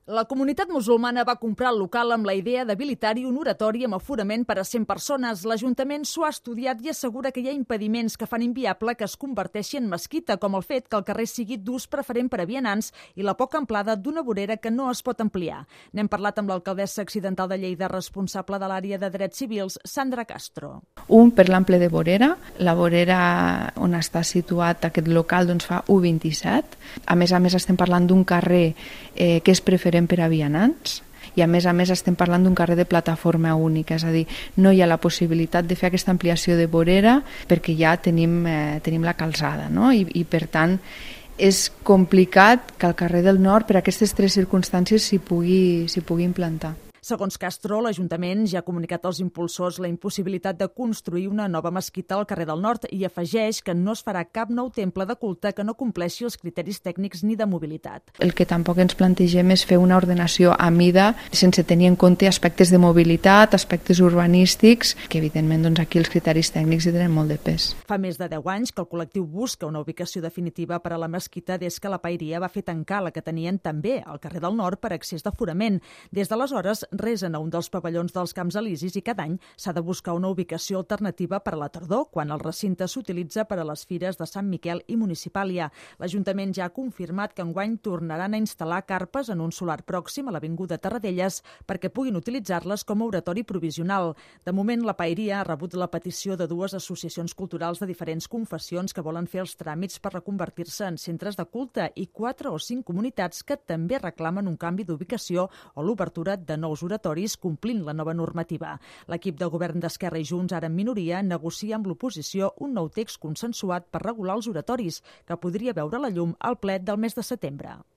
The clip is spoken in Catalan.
La comunitat musulmana va comprar el local amb la idea d'habilitar-hi un oratori amb aforament per a 100 persones. L'Ajuntament s'ho ha estudiat i assegura que hi ha impediments que fan inviable que es converteixi en mesquita, com el fet que el carrer sigui d'ús preferent per a vianants i la poca amplada d'una vorera que no es pot ampliar. N'hem parlat amb l'alcaldessa accidental de Lleida, responsable de l'àrea de drets civils, Sandra Castro. Un per l'ample de vorera. La vorera on està situat aquest local fa 1,27. A més estem parlant d'un carrer que és preferent per a vianants i a més estem parlant d'un carrer de plataforma única, és a dir, no hi ha la possibilitat de fer aquesta ampliació de vorera perquè ja tenim la calçada, no? I per tant és complicat que al carrer del Nord per aquestes tres circumstàncies s'hi pugui implantar. Segons Castro, l'Ajuntament ja ha comunicat als impulsors la impossibilitat de construir una nova mesquita al carrer del Nord i afegeix que no es farà cap nou temple de culte que no compleixi els criteris tècnics ni de mobilitat. El que tampoc ens plantegem és fer una ordenació a mida sense tenir en compte aspectes de mobilitat, aspectes urbanístics, que evidentment aquí els criteris tècnics hi tenen molt de pes. Fa més de 10 anys que el col·lectiu busca una ubicació definitiva per a la mesquita des que la Paeria va fer tancar la que tenien també al carrer del Nord per excés d'aforament. Des d'aleshores resen a un dels pavellons dels Camps Elisis i cada any s'ha de buscar una ubicació alternativa per a la tardor, quan el recinte s'utilitza per a les fires de Sant Miquel i Municipàlia. L'Ajuntament ja ha confirmat que enguany tornaran a instal·lar carpes en un solar pròxim a l'Avinguda Tarradellas perquè puguin utilitzar-les com a oratori provisional. De moment, la Paeria ha rebut la petició de 2 associacions culturals de diferents confessions que volen fer els tràmits per reconvertir-se en centres de culte i 4 o 5 comunitats que també reclamen un canvi d'ubicació o l'obertura de nous oratoris complint la nova normativa. L'equip de govern d'Esquerra i Junts, ara en minoria, negocia amb l'oposició un nou text consensuat per regular els oratoris, que podria veure la llum al ple del mes de setembre.